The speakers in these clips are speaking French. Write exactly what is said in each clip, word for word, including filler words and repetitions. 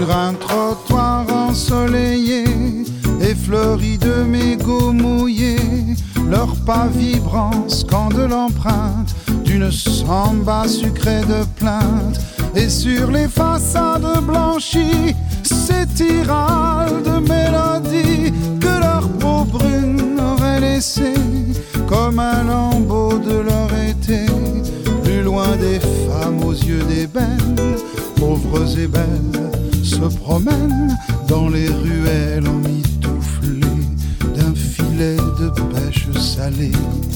Sur un trottoir ensoleillé et fleuri de mégots mouillés, leurs pas vibrants scandent l'empreinte d'une samba sucrée de plainte. Et sur les façades blanchies s'étirent de mélodies que leur peau brune aurait laissé comme un lambeau de leur été. Plus loin des femmes aux yeux d'ébène, pauvres et belles, se promènent dans les ruelles emmitouflées d'un filet de pêche salée.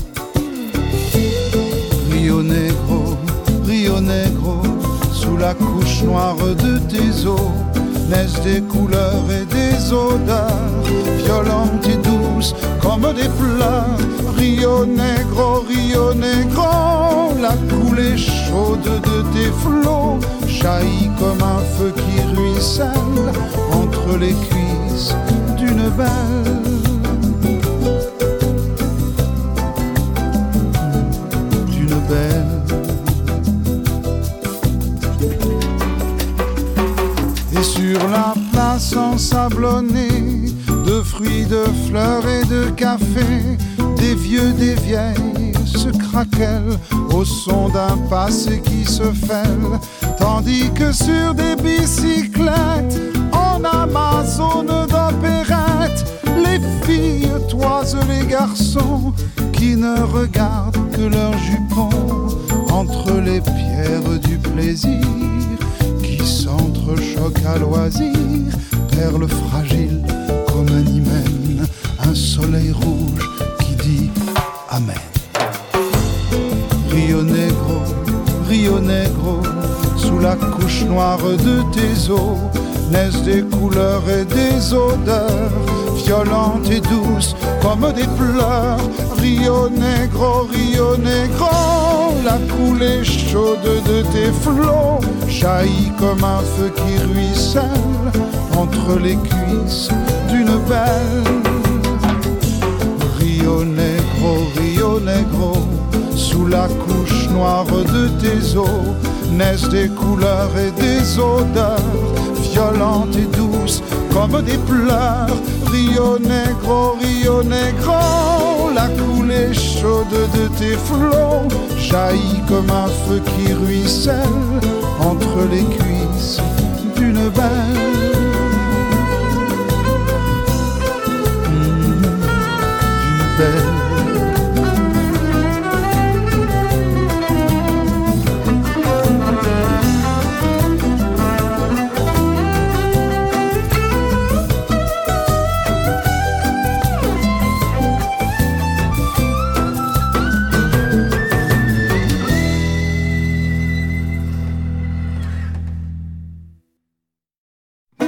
Rio Negro, Rio Negro, sous la couche noire de tes eaux naissent des couleurs et des odeurs violentes et douces comme des pleurs. Rio Negro, Rio Negro, la coulée chaude de tes flots jaillit comme un feu qui ruisselle entre les cuisses d'une belle. D'une belle. Et sur la place ensablonnée de fruits, de fleurs et de café, des vieux, des vieilles se craquellent au son d'un passé qui se fêle, tandis que sur des bicyclettes en Amazone d'opérette, les filles toisent les garçons qui ne regardent que leurs jupons entre les pierres du plaisir qui s'entrechoquent à loisir, perles fragiles comme un hymen, un soleil rouge qui dit Amen. Rio Negro, Rio Negro, sous la couche noire de tes eaux naissent des couleurs et des odeurs violentes et douces comme des pleurs. Rio Negro, Rio Negro, la coulée chaude de tes flots jaillit comme un feu qui ruisselle entre les cuisses d'une belle. Rio Negro, Rio Negro, sous la couche noire de tes eaux naissent des couleurs et des odeurs violentes et douces comme des pleurs. Rio Negro, Rio Negro, la coulée chaude de tes flots jaillit comme un feu qui ruisselle entre les cuisses d'une belle.